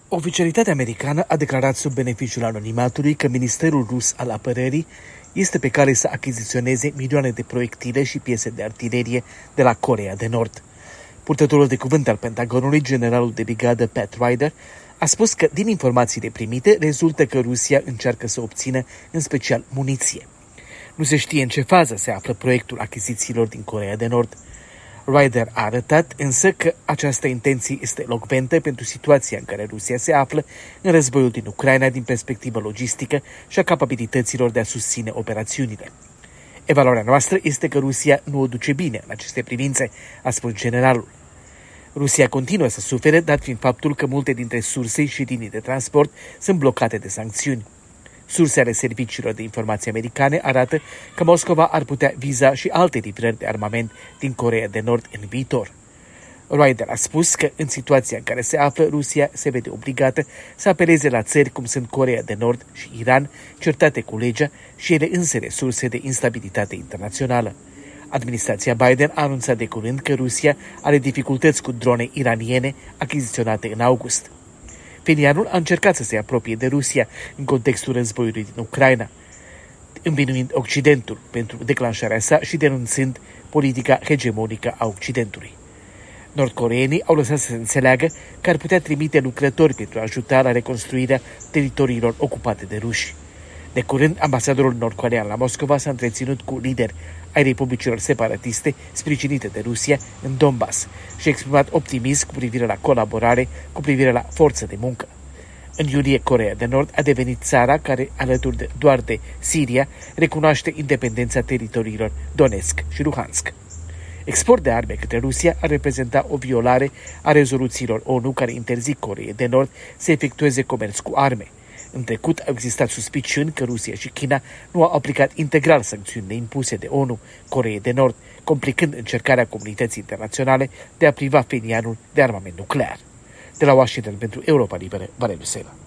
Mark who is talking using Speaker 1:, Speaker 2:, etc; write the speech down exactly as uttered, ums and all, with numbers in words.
Speaker 1: Oficialitatea americană a declarat sub beneficiul anonimatului că Ministerul Rus al Apărării este pe cale să achiziționeze milioane de proiectile și piese de artilerie de la Coreea de Nord. Purtătorul de cuvânt al Pentagonului, generalul de brigadă Pat Ryder, a spus că din informațiile primite rezultă că Rusia încearcă să obțină în special muniție. Nu se știe în ce fază se află proiectul achizițiilor din Coreea de Nord. Ryder a arătat însă că această intenție este elocventă pentru situația în care Rusia se află în războiul din Ucraina din perspectivă logistică și a capabilităților de a susține operațiunile. Evaluarea noastră este că Rusia nu o duce bine în aceste privințe, a spus generalul. Rusia continuă să sufere, dat fiind faptul că multe dintre surse și linii de transport sunt blocate de sancțiuni. Surse ale serviciilor de informații americane arată că Moscova ar putea viza și alte livrări de armament din Coreea de Nord în viitor. Ryder a spus că în situația în care se află, Rusia se vede obligată să apeleze la țări cum sunt Coreea de Nord și Iran, certate cu legea și ele însele surse de instabilitate internațională. Administrația Biden a anunțat de curând că Rusia are dificultăți cu drone iraniene achiziționate în august. Penianul a încercat să se apropie de Rusia în contextul războiului din Ucraina, învinuind Occidentul pentru declanșarea sa și denunțând politica hegemonică a Occidentului. Nordcoreenii au lăsat să se înțeleagă că ar putea trimite lucrători pentru a ajuta la reconstruirea teritoriilor ocupate de ruși. De curând, ambasadorul nordcorean la Moscova s-a întreținut cu lideri ai republicilor separatiste sprijinite de Rusia în Donbass și a exprimat optimism cu privire la colaborare, cu privire la forță de muncă. În iulie, Coreea de Nord a devenit țara care, alături de, doar de Siria, recunoaște independența teritoriilor Donetsk și Luhansk. Export de arme către Rusia ar reprezenta o violare a rezoluțiilor O N U care interzic Coreei de Nord să efectueze comerț cu arme. În trecut au existat suspiciuni că Rusia și China nu au aplicat integral sancțiunile impuse de O N U Coreei de Nord, complicând încercarea comunității internaționale de a priva Penianul de armament nuclear. De la Washington pentru Europa Liberă, Valeriu Sela.